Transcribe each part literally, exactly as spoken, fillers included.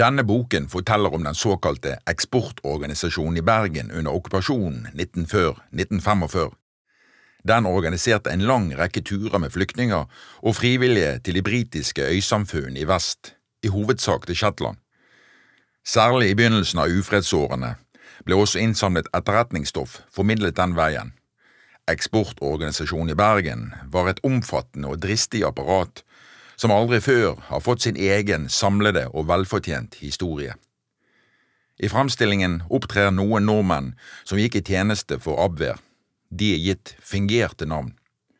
Denne boken forteller om den såkalte eksportorganisasjonen i Bergen under okkupasjonen nitten før nitten femogfyrre. Den organiserte en lang rekke turer med flyktninger og frivillige til de britiske øysamfunn i vest, i hovedsak til Shetland. Særlig i begynnelsen av ufredsårene ble også innsamlet etterretningsstoff formidlet den veien. Eksportorganisasjonen i Bergen var et omfattende og dristig apparat som aldri før har fått sin egen samlede og velfortjent historie. I fremstillingen opptrer noen nordmenn som gikk i tjeneste for Abwehr. De er gitt fingerte navn.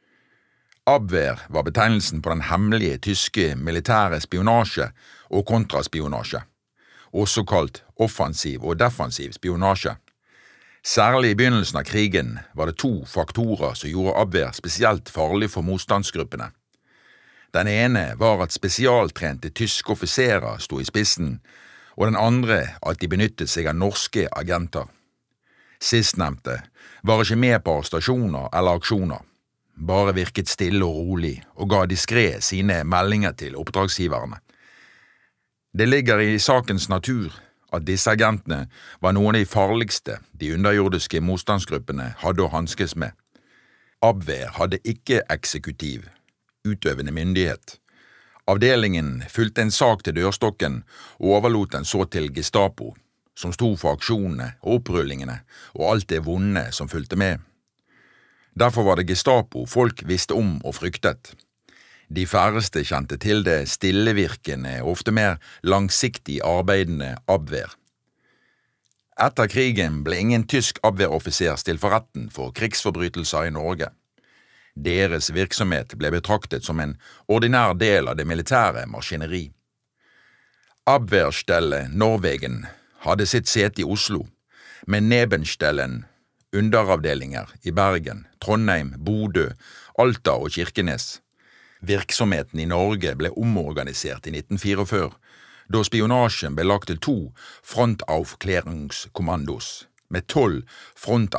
Abwehr var betegnelsen på den hemmelige tyske militære spionasje og kontraspionasje, også kalt offensiv og defensiv spionasje. Særlig i begynnelsen av krigen var det to faktorer som gjorde Abwehr spesielt farlig for motstandsgruppene. Den ene var at spesialtrente tyske offiserer sto i spissen, og den andre at de benyttet seg av norske agenter. Sistnevnte var ikke med på stasjoner eller aksjoner, bare virket stille og rolig og ga diskret sine meldinger til oppdragsgiverne. Det ligger i sakens natur at disse agentene var noen av de farligste de underjordiske motstandsgruppene hadde å hanskes med. Abwehr hadde ikke eksekutiv, utøvende myndighet. Avdelingen fulgte en sak til dørstokken og overlot den så til Gestapo, som sto for aksjonene og opprullingene og alt det vonde som fulgte med. Derfor var det Gestapo folk visste om og fryktet. De færreste kjente til det stillevirkende og ofte mer langsiktig arbeidende Abwehr. Etter krigen ble ingen tysk Abwehr-offiser stilt for retten for krigsforbrytelser i Norge. Deres virksomhet ble betraktet som en ordinær del av det militære maskineri. Abwehrstelle Norwegen hadde sitt sete i Oslo, med Nebenstellen, underavdelinger i Bergen, Trondheim, Bodø, Alta og Kirkenes. Virksomheten i Norge ble omorganisert i nitten fireogfyrre, da spionasjen ble lagt til to frontaufklärungskommandos, med tolv